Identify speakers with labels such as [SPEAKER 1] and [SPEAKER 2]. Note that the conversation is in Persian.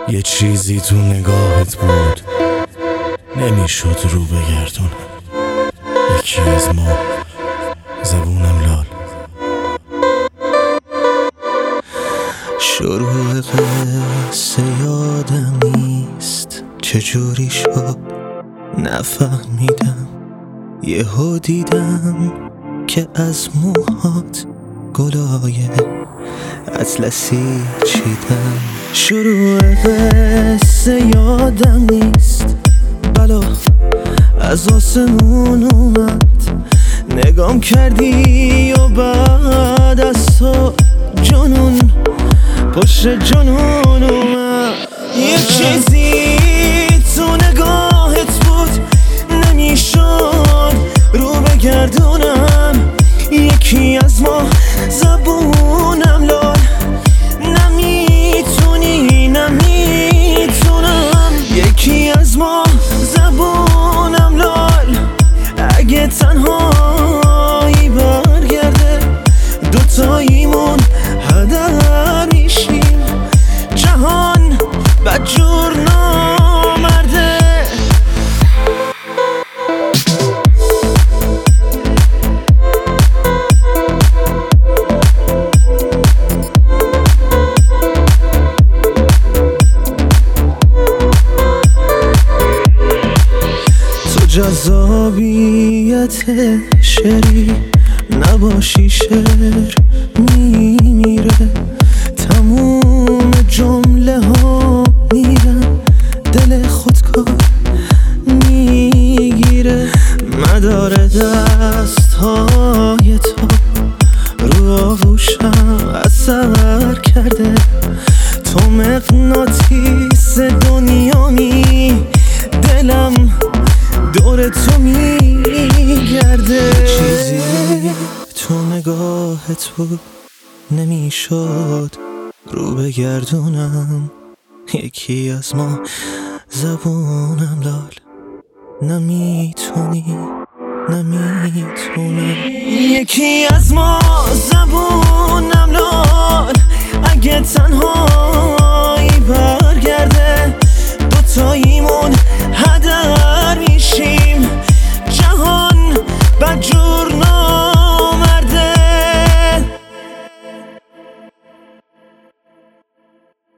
[SPEAKER 1] یه چیزی تو نگاهت بود نمیشد رو بگردونم. یکی از ما زبونم لال. شروع قصه یادم نیست چجوری شد نفهمیدم. یهو دیدم که از موهات گلای اطلسی چیدم. شروع قصه یادم نیست بلا از آسمون اومد. نگام کردی و بعد از تو جنون پشت جنون اومد. یه چیزی تو نگاهت بود نمیشد رو بگردونم. یکی از ما زبونم لال. نمیتونی نمیتونم. یکی از ما زبونم لال. اگه تنهایی برگرده دوتاییمون هدر میشیم. جهان بدجور نامرده. تو جذابیت شعری نباشی شعر میمیره. تموم جمله ها میرن دل خودکار میگیره. مدار دست های تو رو آغوشم اثر کرده. تو مغناطیس دنیامی دلم دور تو میگرده. چیزی تو نگاهت بود نمیشد رو بگردونم. یکی از ما زبونم لال. نمیتونی نمیتونم. یکی از ما زبونم لال. اگه تنهایی برگرده دوتایی